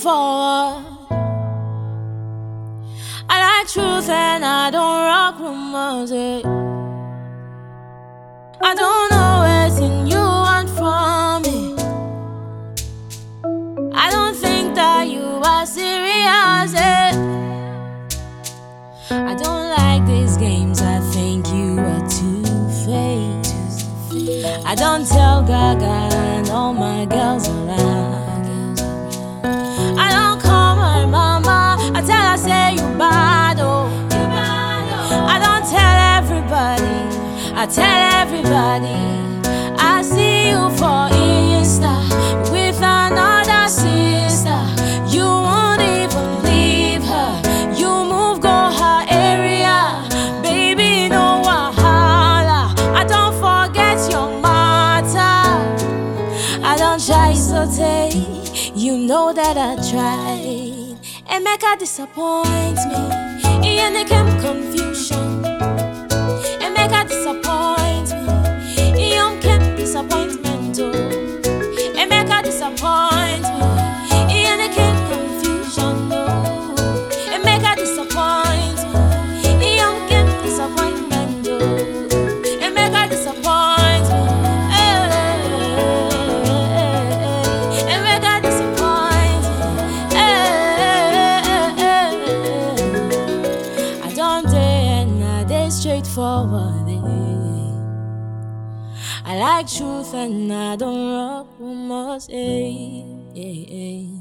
straightforward. I like truth and I don't rock rumors. I don't know anything you want from me. I don't think that you are serious. I don't like these games. I think you are two-faced. I don't tell Gaga and all my girls around. I don't call my mama. I tell her say you bad, oh. I don't tell everybody. I tell everybody I see you for Insta with another sister. You won't even leave her. You move, go her area. Baby, no wahala. I don't forget your matter. I don't try so take. You know that I tried. And make her disappoint me. And they come confusion. And make her disappoint me. You can't disappointment too. And make her disappoint me. And they can't confusion no. And make her disappoint me. You can't disappointment too. And make her disappoint me. And make her disappoint me. I don't dare and I dare straightforward. I like truth and I don't rock rumors.